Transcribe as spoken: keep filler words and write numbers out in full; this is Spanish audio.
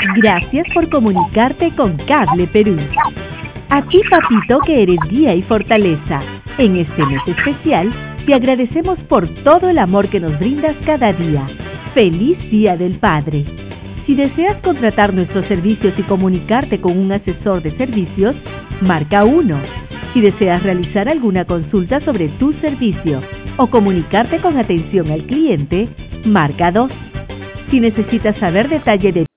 Gracias por comunicarte con Cable Perú. A ti, papito, que eres guía y fortaleza. En este mes especial, te agradecemos por todo el amor que nos brindas cada día. ¡Feliz Día del Padre! Si deseas contratar nuestros servicios y comunicarte con un asesor de servicios, marca uno. Si deseas realizar alguna consulta sobre tu servicio o comunicarte con atención al cliente, marca dos. Si necesitas saber detalle de